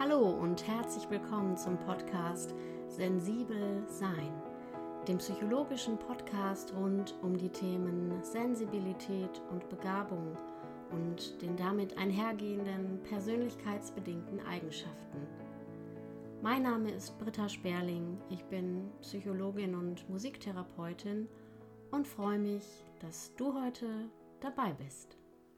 Hallo und herzlich willkommen zum Podcast Sensibel Sein, dem psychologischen Podcast rund um die Themen Sensibilität und Begabung und den damit einhergehenden persönlichkeitsbedingten Eigenschaften. Mein Name ist Britta Sperling, ich bin Psychologin und Musiktherapeutin und freue mich, dass du heute dabei bist.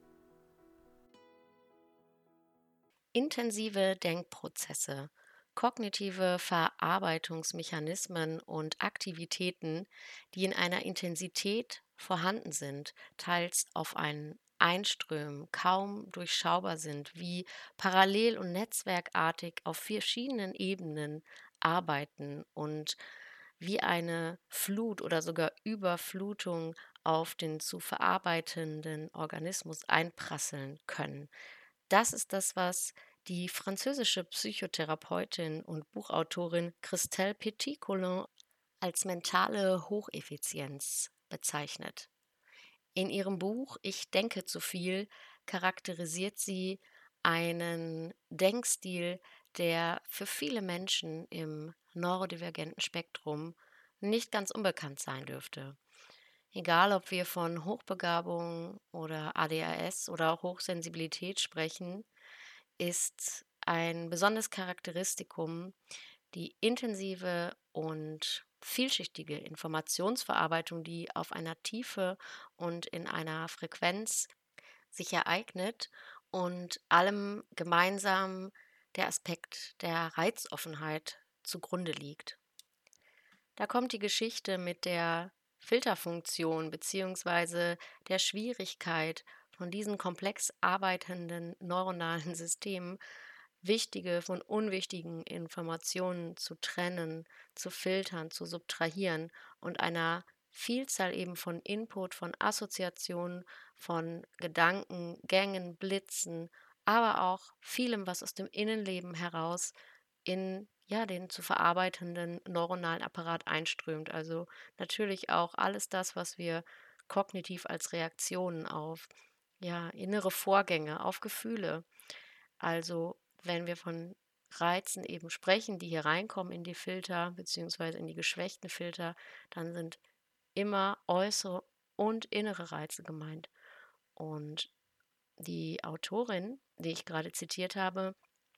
Intensive Denkprozesse, kognitive Verarbeitungsmechanismen und Aktivitäten, die in einer Intensität vorhanden sind, teils auf einen einströmen, kaum durchschaubar sind, wie parallel und netzwerkartig auf verschiedenen Ebenen arbeiten und wie eine Flut oder sogar Überflutung auf den zu verarbeitenden Organismus einprasseln können. Das ist das, was die französische Psychotherapeutin und Buchautorin Christelle Petit-Colin als mentale Hocheffizienz bezeichnet. In ihrem Buch „Ich denke zu viel“ charakterisiert sie einen Denkstil, der für viele Menschen im neurodivergenten Spektrum nicht ganz unbekannt sein dürfte. Egal, ob wir von Hochbegabung oder ADHS oder auch Hochsensibilität sprechen, ist ein besonderes Charakteristikum die intensive und vielschichtige Informationsverarbeitung, die auf einer Tiefe und in einer Frequenz sich ereignet und allem gemeinsam der Aspekt der Reizoffenheit zugrunde liegt. Da kommt die Geschichte mit der Filterfunktion beziehungsweise der Schwierigkeit von diesen komplex arbeitenden neuronalen Systemen, wichtige von unwichtigen Informationen zu trennen, zu filtern, zu subtrahieren und einer Vielzahl eben von Input, von Assoziationen, von Gedankengängen, Blitzen, aber auch vielem, was aus dem Innenleben heraus in den zu verarbeitenden neuronalen Apparat einströmt. Also natürlich auch alles das, was wir kognitiv als Reaktionen auf innere Vorgänge, auf Gefühle. Also wenn wir von Reizen eben sprechen, die hier reinkommen in die Filter beziehungsweise in die geschwächten Filter, dann sind immer äußere und innere Reize gemeint. Und die Autorin, die ich gerade zitiert habe,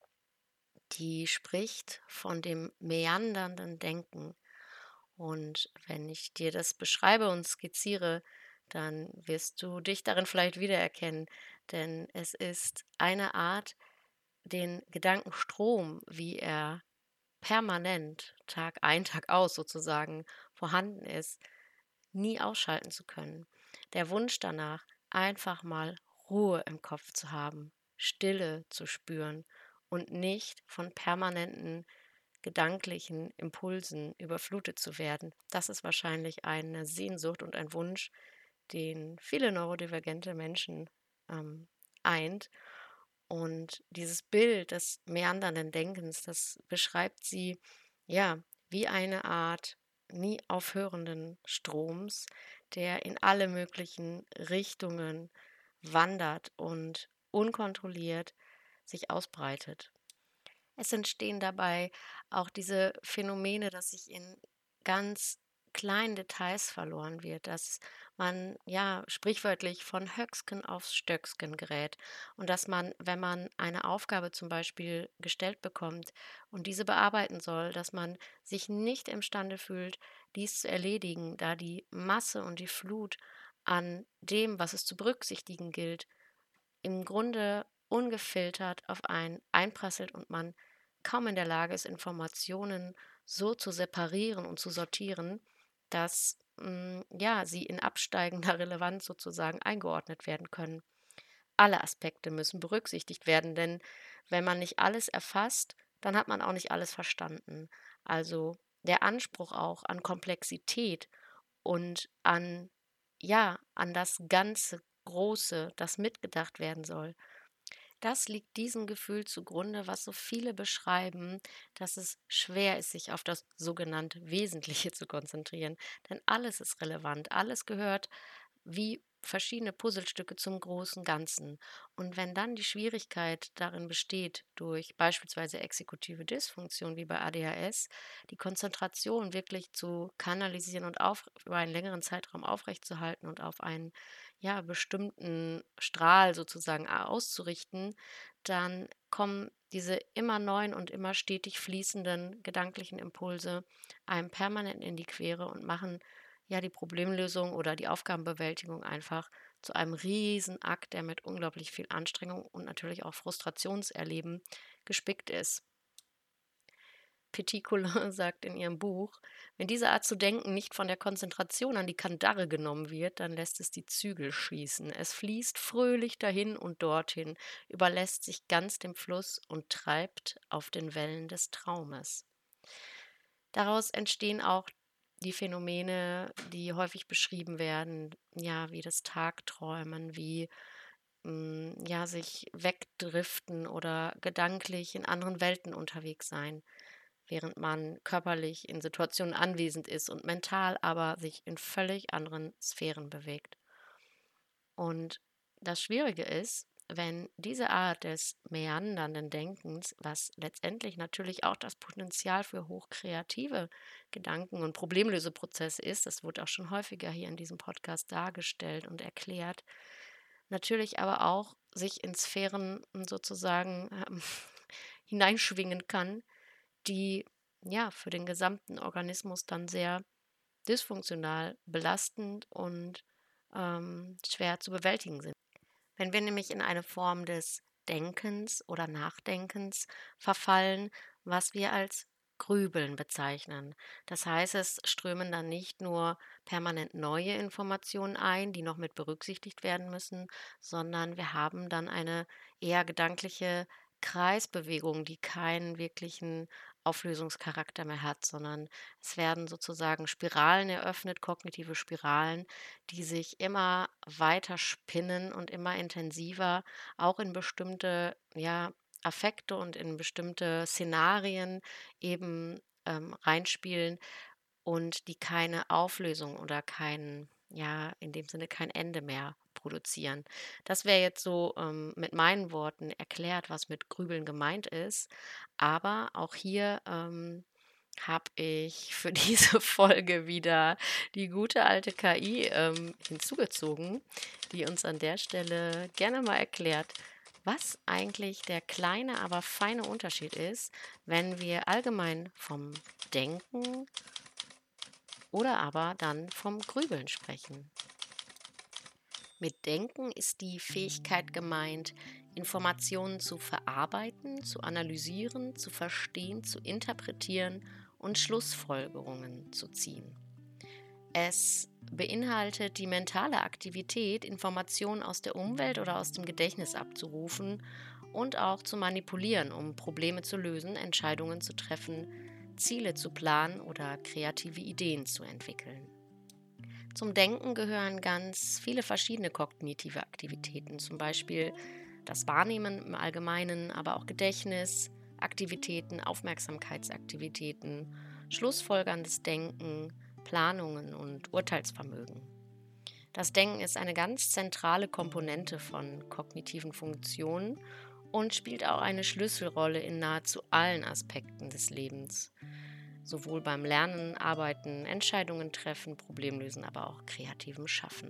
die spricht von dem meandernden Denken. Und wenn ich dir das beschreibe und skizziere, dann wirst du dich darin vielleicht wiedererkennen, denn es ist eine Art, den Gedankenstrom, wie er permanent Tag ein, Tag aus sozusagen vorhanden ist, nie ausschalten zu können. Der Wunsch danach, einfach mal Ruhe im Kopf zu haben, Stille zu spüren und nicht von permanenten gedanklichen Impulsen überflutet zu werden. Das ist wahrscheinlich eine Sehnsucht und ein Wunsch, den viele neurodivergente Menschen eint. Und dieses Bild des meandernden Denkens, das beschreibt sie ja wie eine Art nie aufhörenden Stroms, der in alle möglichen Richtungen wandert und unkontrolliert sich ausbreitet. Es entstehen dabei auch diese Phänomene, dass sich in ganz kleinen Details verloren wird, dass man sprichwörtlich von Höcksken aufs Stöcksken gerät und dass man, wenn man eine Aufgabe zum Beispiel gestellt bekommt und diese bearbeiten soll, dass man sich nicht imstande fühlt, dies zu erledigen, da die Masse und die Flut an dem, was es zu berücksichtigen gilt, im Grunde ungefiltert auf einen einprasselt und man kaum in der Lage ist, Informationen so zu separieren und zu sortieren, dass sie in absteigender Relevanz sozusagen eingeordnet werden können. Alle Aspekte müssen berücksichtigt werden, denn wenn man nicht alles erfasst, dann hat man auch nicht alles verstanden. Also der Anspruch auch an Komplexität und an das ganze Große, das mitgedacht werden soll. Das liegt diesem Gefühl zugrunde, was so viele beschreiben, dass es schwer ist, sich auf das sogenannte Wesentliche zu konzentrieren. Denn alles ist relevant, alles gehört wie verschiedene Puzzlestücke zum großen Ganzen. Und wenn dann die Schwierigkeit darin besteht, durch beispielsweise exekutive Dysfunktion wie bei ADHS, die Konzentration wirklich zu kanalisieren und über einen längeren Zeitraum aufrechtzuerhalten und auf einen bestimmten Strahl sozusagen auszurichten, dann kommen diese immer neuen und immer stetig fließenden gedanklichen Impulse einem permanent in die Quere und machen die Problemlösung oder die Aufgabenbewältigung einfach zu einem Riesenakt, der mit unglaublich viel Anstrengung und natürlich auch Frustrationserleben gespickt ist. Petit Collin sagt in ihrem Buch: Wenn diese Art zu denken nicht von der Konzentration an die Kandare genommen wird, dann lässt es die Zügel schießen. Es fließt fröhlich dahin und dorthin, überlässt sich ganz dem Fluss und treibt auf den Wellen des Traumes. Daraus entstehen auch die Phänomene, die häufig beschrieben werden, wie das Tagträumen, wie sich wegdriften oder gedanklich in anderen Welten unterwegs sein, während man körperlich in Situationen anwesend ist und mental aber sich in völlig anderen Sphären bewegt. Und das Schwierige ist, wenn diese Art des meandernden Denkens, was letztendlich natürlich auch das Potenzial für hochkreative Gedanken- und Problemlöseprozesse ist, das wurde auch schon häufiger hier in diesem Podcast dargestellt und erklärt, natürlich aber auch sich in Sphären sozusagen hineinschwingen kann, die für den gesamten Organismus dann sehr dysfunktional, belastend und schwer zu bewältigen sind. Wenn wir nämlich in eine Form des Denkens oder Nachdenkens verfallen, was wir als Grübeln bezeichnen. Das heißt, es strömen dann nicht nur permanent neue Informationen ein, die noch mit berücksichtigt werden müssen, sondern wir haben dann eine eher gedankliche Kreisbewegung, die keinen wirklichen Auflösungscharakter mehr hat, sondern es werden sozusagen Spiralen eröffnet, kognitive Spiralen, die sich immer weiter spinnen und immer intensiver auch in bestimmte, Affekte und in bestimmte Szenarien eben, reinspielen und die keine Auflösung oder in dem Sinne kein Ende mehr produzieren. Das wäre jetzt so, mit meinen Worten erklärt, was mit Grübeln gemeint ist. Aber auch hier, habe ich für diese Folge wieder die gute alte KI, hinzugezogen, die uns an der Stelle gerne mal erklärt, was eigentlich der kleine, aber feine Unterschied ist, wenn wir allgemein vom Denken oder aber dann vom Grübeln sprechen. Mit Denken ist die Fähigkeit gemeint, Informationen zu verarbeiten, zu analysieren, zu verstehen, zu interpretieren und Schlussfolgerungen zu ziehen. Es beinhaltet die mentale Aktivität, Informationen aus der Umwelt oder aus dem Gedächtnis abzurufen und auch zu manipulieren, um Probleme zu lösen, Entscheidungen zu treffen, Ziele zu planen oder kreative Ideen zu entwickeln. Zum Denken gehören ganz viele verschiedene kognitive Aktivitäten, zum Beispiel das Wahrnehmen im Allgemeinen, aber auch Gedächtnis, Aktivitäten, Aufmerksamkeitsaktivitäten, schlussfolgerndes Denken, Planungen und Urteilsvermögen. Das Denken ist eine ganz zentrale Komponente von kognitiven Funktionen und spielt auch eine Schlüsselrolle in nahezu allen Aspekten des Lebens. Sowohl beim Lernen, Arbeiten, Entscheidungen treffen, Problemlösen, aber auch kreativem Schaffen.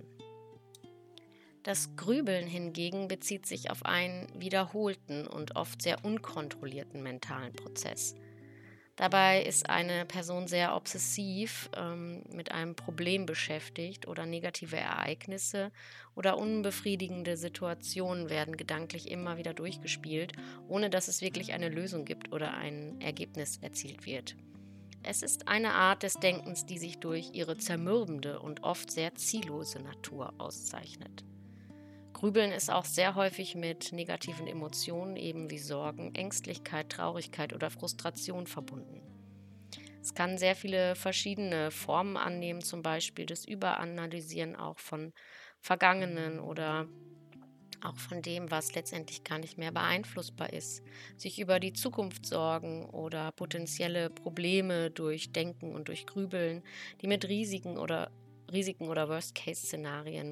Das Grübeln hingegen bezieht sich auf einen wiederholten und oft sehr unkontrollierten mentalen Prozess. Dabei ist eine Person sehr obsessiv mit einem Problem beschäftigt oder negative Ereignisse oder unbefriedigende Situationen werden gedanklich immer wieder durchgespielt, ohne dass es wirklich eine Lösung gibt oder ein Ergebnis erzielt wird. Es ist eine Art des Denkens, die sich durch ihre zermürbende und oft sehr ziellose Natur auszeichnet. Grübeln ist auch sehr häufig mit negativen Emotionen, eben wie Sorgen, Ängstlichkeit, Traurigkeit oder Frustration verbunden. Es kann sehr viele verschiedene Formen annehmen, zum Beispiel das Überanalysieren auch von Vergangenen oder auch von dem, was letztendlich gar nicht mehr beeinflussbar ist, sich über die Zukunft sorgen oder potenzielle Probleme durch Denken und durch Grübeln, die mit Risiken oder Worst-Case-Szenarien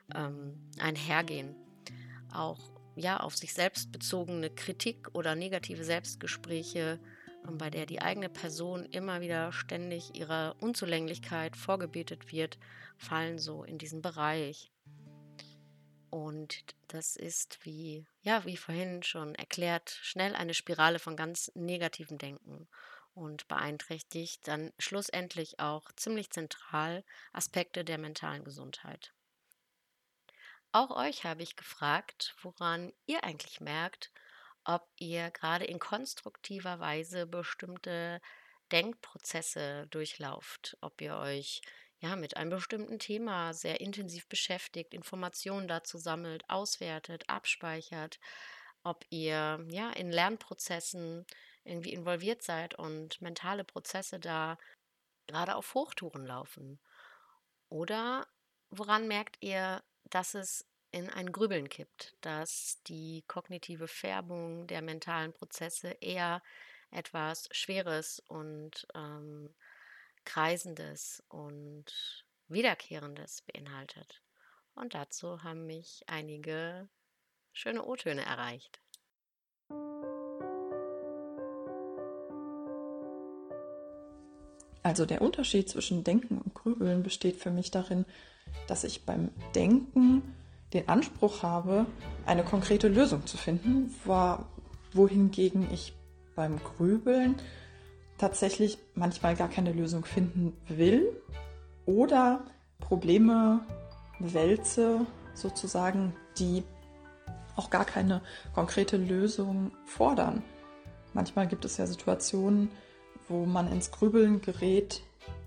einhergehen. Auch ja, auf sich selbst bezogene Kritik oder negative Selbstgespräche, bei der die eigene Person immer wieder ständig ihrer Unzulänglichkeit vorgebetet wird, fallen so in diesen Bereich. Und das ist, wie vorhin schon erklärt, schnell eine Spirale von ganz negativem Denken und beeinträchtigt dann schlussendlich auch ziemlich zentral Aspekte der mentalen Gesundheit. Auch euch habe ich gefragt, woran ihr eigentlich merkt, ob ihr gerade in konstruktiver Weise bestimmte Denkprozesse durchlauft, ob ihr euch ja mit einem bestimmten Thema sehr intensiv beschäftigt, Informationen dazu sammelt, auswertet, abspeichert, ob ihr ja in Lernprozessen irgendwie involviert seid und mentale Prozesse da gerade auf Hochtouren laufen. Oder woran merkt ihr, dass es in ein Grübeln kippt, dass die kognitive Färbung der mentalen Prozesse eher etwas Schweres und Kreisendes und Wiederkehrendes beinhaltet? Und dazu haben mich einige schöne O-Töne erreicht. Also der Unterschied zwischen Denken und Grübeln besteht für mich darin, dass ich beim Denken den Anspruch habe, eine konkrete Lösung zu finden, wohingegen ich beim Grübeln tatsächlich manchmal gar keine Lösung finden will oder Probleme wälze sozusagen, die auch gar keine konkrete Lösung fordern. Manchmal gibt es ja Situationen, wo man ins Grübeln gerät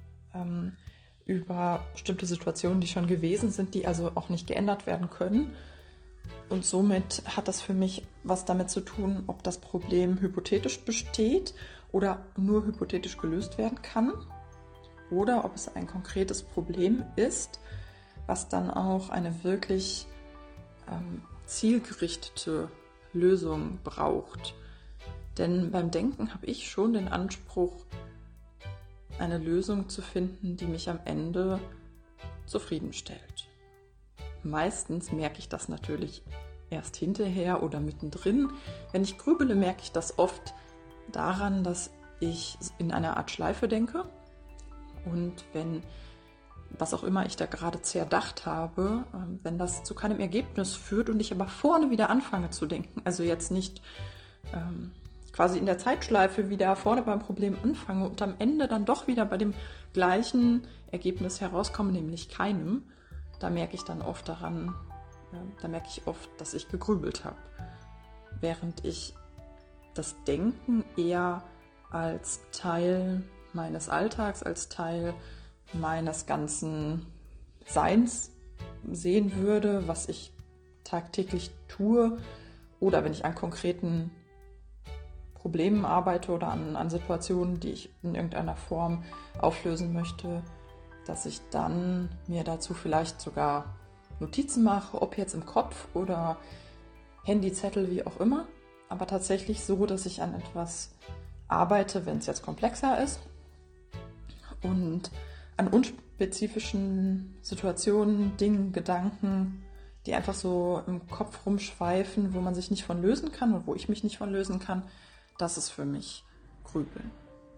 über bestimmte Situationen, die schon gewesen sind, die also auch nicht geändert werden können. Und somit hat das für mich was damit zu tun, ob das Problem hypothetisch besteht oder nur hypothetisch gelöst werden kann oder ob es ein konkretes Problem ist, was dann auch eine wirklich zielgerichtete Lösung braucht. Denn beim Denken habe ich schon den Anspruch, eine Lösung zu finden, die mich am Ende zufriedenstellt. Meistens merke ich das natürlich erst hinterher oder mittendrin. Wenn ich grübele, merke ich das oft daran, dass ich in einer Art Schleife denke. Und wenn, was auch immer ich da gerade zerdacht habe, wenn das zu keinem Ergebnis führt und ich aber vorne wieder anfange zu denken, also jetzt nicht quasi in der Zeitschleife wieder vorne beim Problem anfange und am Ende dann doch wieder bei dem gleichen Ergebnis herauskomme, nämlich keinem, da merke ich dann oft daran, dass ich gegrübelt habe. Während ich das Denken eher als Teil meines Alltags, als Teil meines ganzen Seins sehen würde, was ich tagtäglich tue, oder wenn ich an konkreten Problemen arbeite oder an Situationen, die ich in irgendeiner Form auflösen möchte, dass ich dann mir dazu vielleicht sogar Notizen mache, ob jetzt im Kopf oder Handyzettel, wie auch immer, aber tatsächlich so, dass ich an etwas arbeite, wenn es jetzt komplexer ist und an unspezifischen Situationen, Dingen, Gedanken, die einfach so im Kopf rumschweifen, wo man sich nicht von lösen kann und wo ich mich nicht von lösen kann, das ist für mich Grübeln.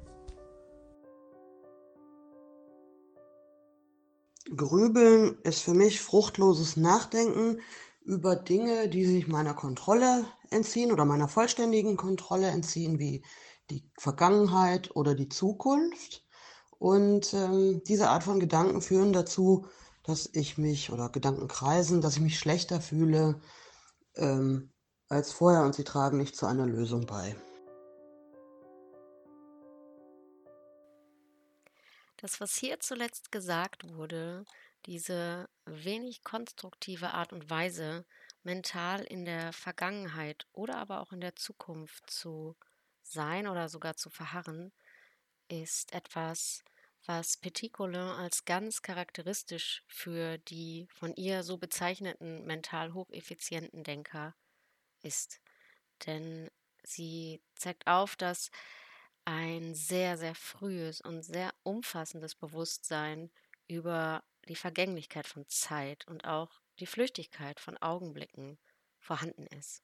Grübeln ist für mich fruchtloses Nachdenken über Dinge, die sich meiner Kontrolle entziehen oder meiner vollständigen Kontrolle entziehen, wie die Vergangenheit oder die Zukunft. Und diese Art von Gedanken führen dazu, dass ich mich, oder Gedanken kreisen, dass ich mich schlechter fühle als vorher, und sie tragen nicht zu einer Lösung bei. Das, was hier zuletzt gesagt wurde, diese wenig konstruktive Art und Weise, mental in der Vergangenheit oder aber auch in der Zukunft zu sein oder sogar zu verharren, ist etwas, was Petit Collin als ganz charakteristisch für die von ihr so bezeichneten mental hocheffizienten Denker ist. Denn sie zeigt auf, dass ein sehr, sehr frühes und sehr umfassendes Bewusstsein über die Vergänglichkeit von Zeit und auch die Flüchtigkeit von Augenblicken vorhanden ist.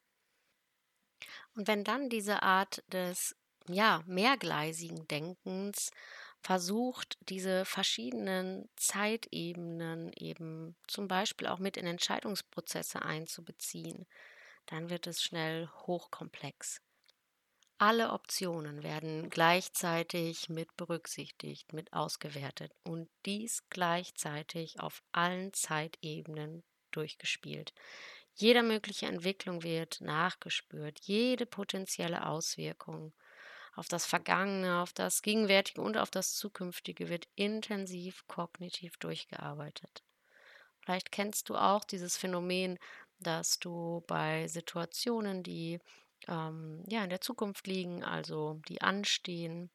Und wenn dann diese Art des mehrgleisigen Denkens versucht, diese verschiedenen Zeitebenen eben zum Beispiel auch mit in Entscheidungsprozesse einzubeziehen, dann wird es schnell hochkomplex. Alle Optionen werden gleichzeitig mit berücksichtigt, mit ausgewertet und dies gleichzeitig auf allen Zeitebenen durchgespielt. Jede mögliche Entwicklung wird nachgespürt, jede potenzielle Auswirkung auf das Vergangene, auf das Gegenwärtige und auf das Zukünftige wird intensiv kognitiv durchgearbeitet. Vielleicht kennst du auch dieses Phänomen, dass du bei Situationen, die in der Zukunft liegen, also die anstehen,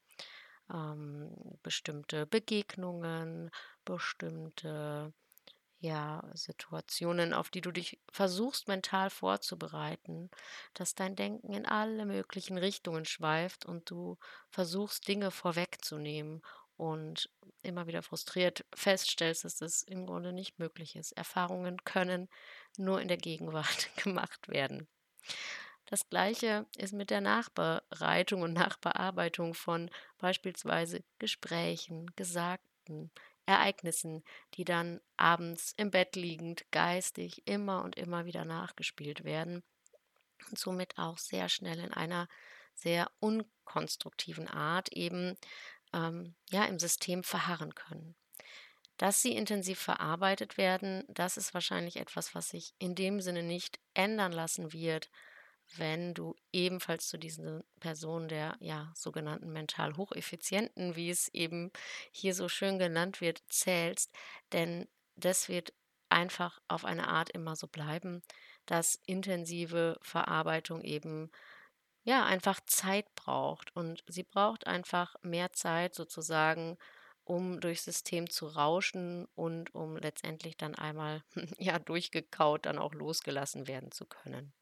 bestimmte Begegnungen, bestimmte Situationen, auf die du dich versuchst mental vorzubereiten, dass dein Denken in alle möglichen Richtungen schweift und du versuchst, Dinge vorwegzunehmen und immer wieder frustriert feststellst, dass das im Grunde nicht möglich ist. Erfahrungen können nur in der Gegenwart gemacht werden. Das Gleiche ist mit der Nachbereitung und Nachbearbeitung von beispielsweise Gesprächen, Gesagten, Ereignissen, die dann abends im Bett liegend geistig immer und immer wieder nachgespielt werden und somit auch sehr schnell in einer sehr unkonstruktiven Art eben im System verharren können. Dass sie intensiv verarbeitet werden, das ist wahrscheinlich etwas, was sich in dem Sinne nicht ändern lassen wird, wenn du ebenfalls zu diesen Personen der sogenannten mental Hocheffizienten, wie es eben hier so schön genannt wird, zählst. Denn das wird einfach auf eine Art immer so bleiben, dass intensive Verarbeitung eben einfach Zeit braucht. Und sie braucht einfach mehr Zeit sozusagen, um durchs System zu rauschen und um letztendlich dann einmal durchgekaut dann auch losgelassen werden zu können.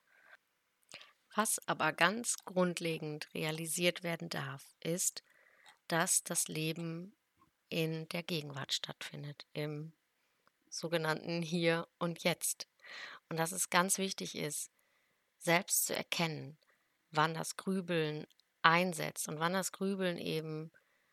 Was aber ganz grundlegend realisiert werden darf, ist, dass das Leben in der Gegenwart stattfindet, im sogenannten Hier und Jetzt. Und dass es ganz wichtig ist, selbst zu erkennen, wann das Grübeln einsetzt und wann das Grübeln eben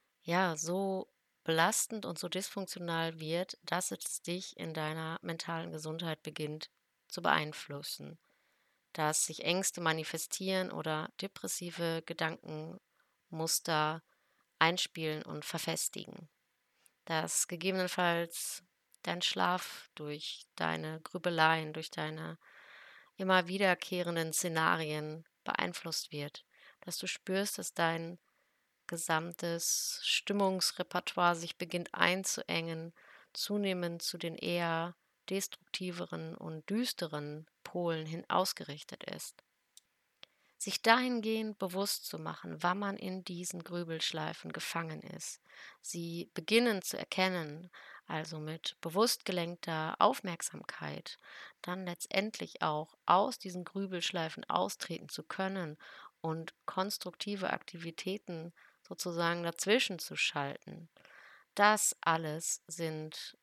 so belastend und so dysfunktional wird, dass es dich in deiner mentalen Gesundheit beginnt zu beeinflussen, dass sich Ängste manifestieren oder depressive Gedankenmuster einspielen und verfestigen, dass gegebenenfalls dein Schlaf durch deine Grübeleien, durch deine immer wiederkehrenden Szenarien beeinflusst wird, dass du spürst, dass dein gesamtes Stimmungsrepertoire sich beginnt einzuengen, zunehmend zu den eher destruktiveren und düsteren Polen hin ausgerichtet ist. Sich dahingehend bewusst zu machen, wann man in diesen Grübelschleifen gefangen ist, sie beginnen zu erkennen, also mit bewusst gelenkter Aufmerksamkeit, dann letztendlich auch aus diesen Grübelschleifen austreten zu können und konstruktive Aktivitäten sozusagen dazwischen zu schalten. Das alles sind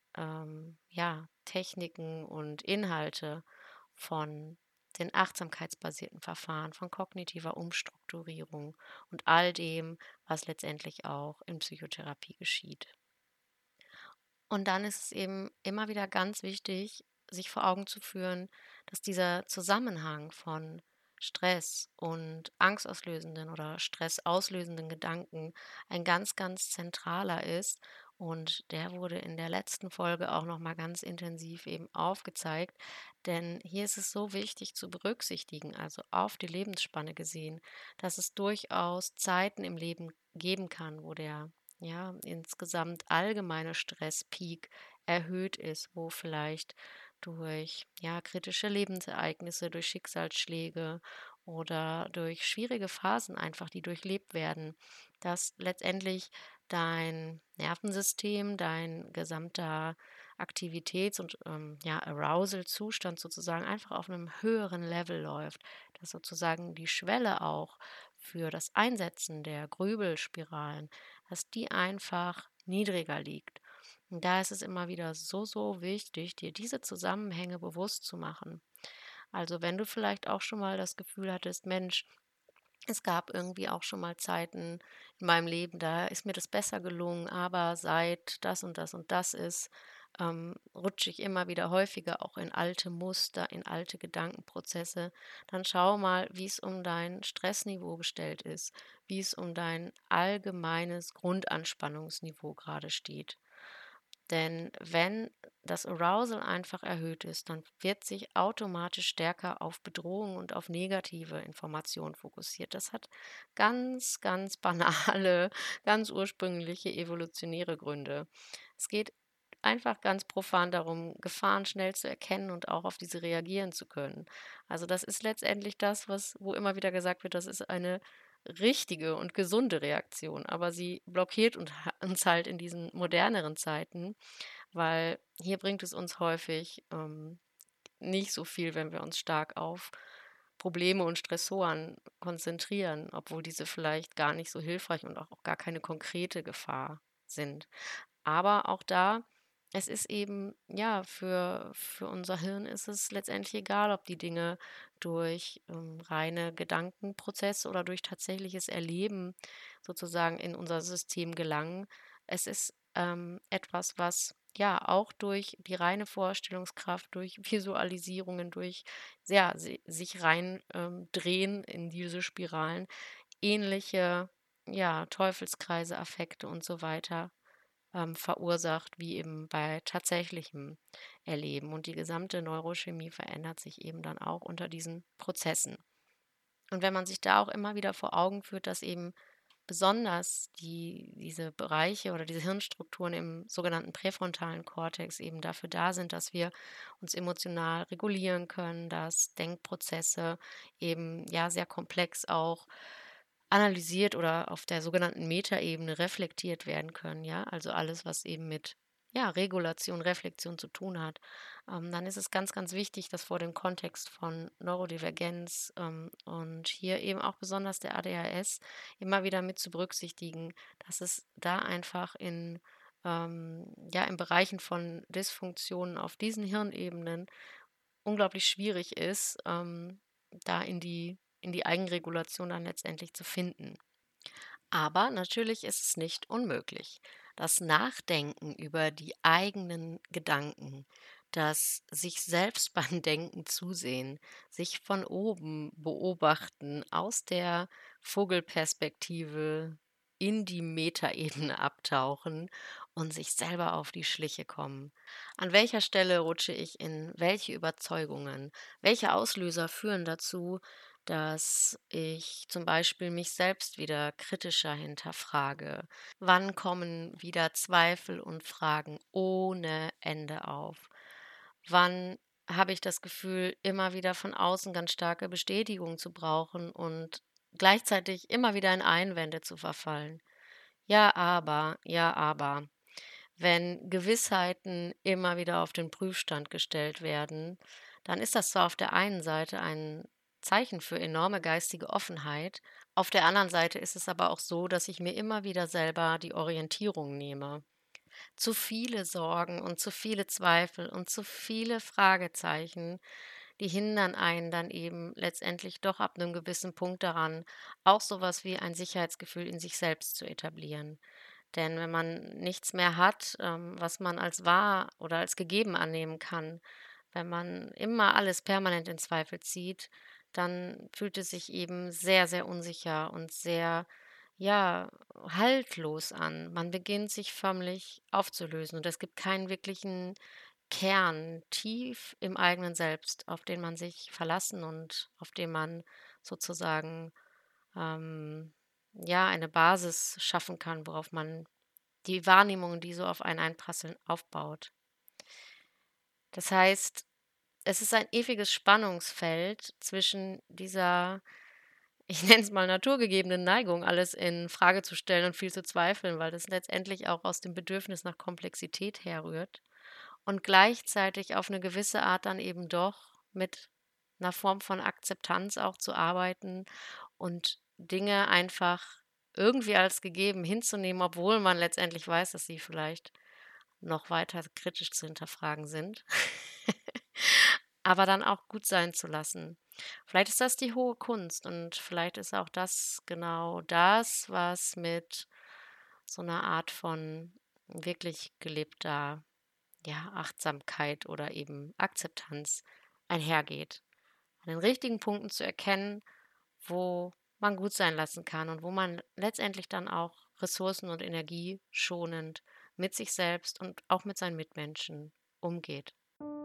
Techniken und Inhalte von den achtsamkeitsbasierten Verfahren, von kognitiver Umstrukturierung und all dem, was letztendlich auch in Psychotherapie geschieht. Und dann ist es eben immer wieder ganz wichtig, sich vor Augen zu führen, dass dieser Zusammenhang von Stress und angstauslösenden oder stressauslösenden Gedanken ein ganz, ganz zentraler ist. Und der wurde in der letzten Folge auch nochmal ganz intensiv eben aufgezeigt. Denn hier ist es so wichtig zu berücksichtigen, also auf die Lebensspanne gesehen, dass es durchaus Zeiten im Leben geben kann, wo der insgesamt allgemeine Stresspeak erhöht ist, wo vielleicht durch kritische Lebensereignisse, durch Schicksalsschläge oder durch schwierige Phasen einfach, die durchlebt werden, dass letztendlich dein Nervensystem, dein gesamter Aktivitäts- und Arousal-Zustand sozusagen einfach auf einem höheren Level läuft, dass sozusagen die Schwelle auch für das Einsetzen der Grübelspiralen, dass die einfach niedriger liegt. Und da ist es immer wieder so, so wichtig, dir diese Zusammenhänge bewusst zu machen. Also wenn du vielleicht auch schon mal das Gefühl hattest, Mensch, es gab irgendwie auch schon mal Zeiten in meinem Leben, da ist mir das besser gelungen, aber seit das und das ist, rutsche ich immer wieder häufiger auch in alte Muster, in alte Gedankenprozesse. Dann schau mal, wie es um dein Stressniveau bestellt ist, wie es um dein allgemeines Grundanspannungsniveau gerade steht. Denn wenn das Arousal einfach erhöht ist, dann wird sich automatisch stärker auf Bedrohung und auf negative Informationen fokussiert. Das hat ganz, ganz banale, ganz ursprüngliche evolutionäre Gründe. Es geht einfach ganz profan darum, Gefahren schnell zu erkennen und auch auf diese reagieren zu können. Also das ist letztendlich das, wo immer wieder gesagt wird, das ist eine richtige und gesunde Reaktion, aber sie blockiert uns halt in diesen moderneren Zeiten, weil hier bringt es uns häufig nicht so viel, wenn wir uns stark auf Probleme und Stressoren konzentrieren, obwohl diese vielleicht gar nicht so hilfreich und auch gar keine konkrete Gefahr sind. Aber auch da, es ist eben, ja, für unser Hirn ist es letztendlich egal, ob die Dinge durch reine Gedankenprozesse oder durch tatsächliches Erleben sozusagen in unser System gelangen. Es ist etwas, was ja auch durch die reine Vorstellungskraft, durch Visualisierungen, durch ja, sich rein drehen in diese Spiralen, ähnliche ja, Teufelskreise, Affekte und so weiter verursacht, wie eben bei tatsächlichem Erleben. Und die gesamte Neurochemie verändert sich eben dann auch unter diesen Prozessen. Und wenn man sich da auch immer wieder vor Augen führt, dass eben besonders diese Bereiche oder diese Hirnstrukturen im sogenannten präfrontalen Kortex eben dafür da sind, dass wir uns emotional regulieren können, dass Denkprozesse eben ja sehr komplex auch analysiert oder auf der sogenannten Metaebene reflektiert werden können, ja, also alles, was eben mit ja, Regulation, Reflexion zu tun hat, dann ist es ganz, ganz wichtig, dass vor dem Kontext von Neurodivergenz und hier eben auch besonders der ADHS immer wieder mit zu berücksichtigen, dass es da einfach ja, in Bereichen von Dysfunktionen auf diesen Hirnebenen unglaublich schwierig ist, da in die Eigenregulation dann letztendlich zu finden. Aber natürlich ist es nicht unmöglich. Das Nachdenken über die eigenen Gedanken, das sich selbst beim Denken zusehen, sich von oben beobachten, aus der Vogelperspektive in die Metaebene abtauchen und sich selber auf die Schliche kommen. An welcher Stelle rutsche ich in welche Überzeugungen? Welche Auslöser führen dazu, dass ich zum Beispiel mich selbst wieder kritischer hinterfrage? Wann kommen wieder Zweifel und Fragen ohne Ende auf? Wann habe ich das Gefühl, immer wieder von außen ganz starke Bestätigung zu brauchen und gleichzeitig immer wieder in Einwände zu verfallen? Ja, aber. Wenn Gewissheiten immer wieder auf den Prüfstand gestellt werden, dann ist das zwar auf der einen Seite ein Zeichen für enorme geistige Offenheit, auf der anderen Seite ist es aber auch so, dass ich mir immer wieder selber die Orientierung nehme. Zu viele Sorgen und zu viele Zweifel und zu viele Fragezeichen, die hindern einen dann eben letztendlich doch ab einem gewissen Punkt daran, auch sowas wie ein Sicherheitsgefühl in sich selbst zu etablieren. Denn wenn man nichts mehr hat, was man als wahr oder als gegeben annehmen kann, wenn man immer alles permanent in Zweifel zieht, dann fühlt es sich eben sehr, sehr unsicher und sehr, ja, haltlos an. Man beginnt sich förmlich aufzulösen und es gibt keinen wirklichen Kern tief im eigenen Selbst, auf den man sich verlassen und auf den man sozusagen ähm, ja eine Basis schaffen kann, worauf man die Wahrnehmungen, die so auf einen einprasseln, aufbaut. Das heißt, es ist ein ewiges Spannungsfeld zwischen dieser, ich nenne es mal naturgegebenen Neigung, alles in Frage zu stellen und viel zu zweifeln, weil das letztendlich auch aus dem Bedürfnis nach Komplexität herrührt und gleichzeitig auf eine gewisse Art dann eben doch mit einer Form von Akzeptanz auch zu arbeiten und Dinge einfach irgendwie als gegeben hinzunehmen, obwohl man letztendlich weiß, dass sie vielleicht noch weiter kritisch zu hinterfragen sind, aber dann auch gut sein zu lassen. Vielleicht ist das die hohe Kunst und vielleicht ist auch das genau das, was mit so einer Art von wirklich gelebter, ja, Achtsamkeit oder eben Akzeptanz einhergeht. An den richtigen Punkten zu erkennen, wo man gut sein lassen kann und wo man letztendlich dann auch ressourcen- und energieschonend mit sich selbst und auch mit seinen Mitmenschen umgeht.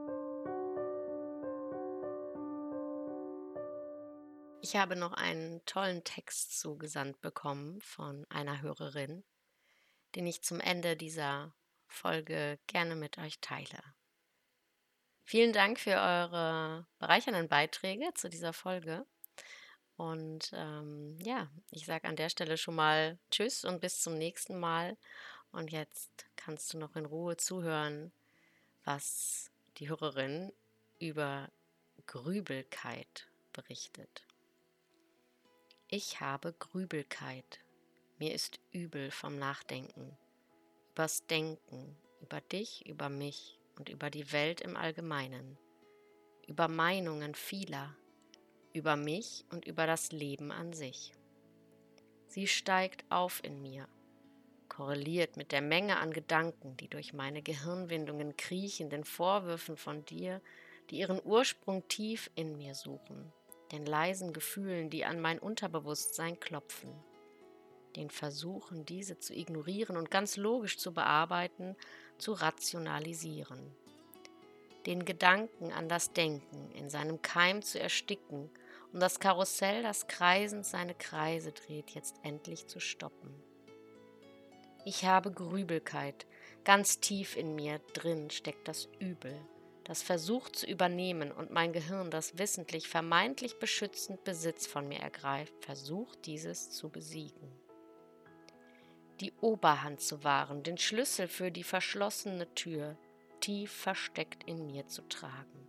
Ich habe noch einen tollen Text zugesandt bekommen von einer Hörerin, den ich zum Ende dieser Folge gerne mit euch teile. Vielen Dank für eure bereichernden Beiträge zu dieser Folge. Und ja, ich sage an der Stelle schon mal Tschüss und bis zum nächsten Mal. Und jetzt kannst du noch in Ruhe zuhören, was die Hörerin über Grübelkeit berichtet. Ich habe Grübelkeit. Mir ist übel vom Nachdenken. Übers Denken, über dich, über mich und über die Welt im Allgemeinen. Über Meinungen vieler, über mich und über das Leben an sich. Sie steigt auf in mir, korreliert mit der Menge an Gedanken, die durch meine Gehirnwindungen kriechen, den Vorwürfen von dir, die ihren Ursprung tief in mir suchen, den leisen Gefühlen, die an mein Unterbewusstsein klopfen, den Versuchen, diese zu ignorieren und ganz logisch zu bearbeiten, zu rationalisieren, den Gedanken an das Denken in seinem Keim zu ersticken, um das Karussell, das kreisend seine Kreise dreht, jetzt endlich zu stoppen. Ich habe Grübelkeit, ganz tief in mir drin steckt das Übel, das versucht zu übernehmen und mein Gehirn, das wissentlich, vermeintlich beschützend Besitz von mir ergreift, versucht dieses zu besiegen. Die Oberhand zu wahren, den Schlüssel für die verschlossene Tür, tief versteckt in mir zu tragen.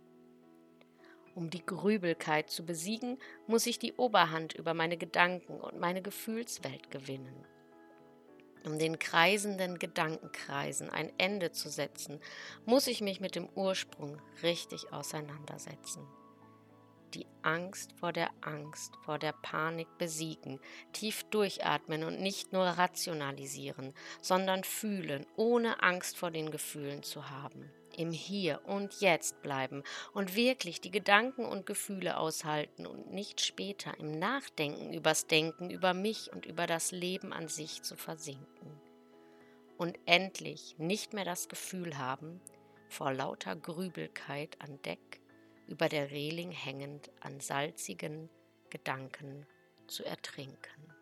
Um die Grübelkeit zu besiegen, muss ich die Oberhand über meine Gedanken und meine Gefühlswelt gewinnen. Um den kreisenden Gedankenkreisen ein Ende zu setzen, muss ich mich mit dem Ursprung richtig auseinandersetzen. Die Angst, vor der Panik besiegen, tief durchatmen und nicht nur rationalisieren, sondern fühlen, ohne Angst vor den Gefühlen zu haben. Im Hier und Jetzt bleiben und wirklich die Gedanken und Gefühle aushalten und nicht später im Nachdenken übers Denken, über mich und über das Leben an sich zu versinken. Und endlich nicht mehr das Gefühl haben, vor lauter Grübelkeit an Deck, über der Reling hängend an salzigen Gedanken zu ertrinken.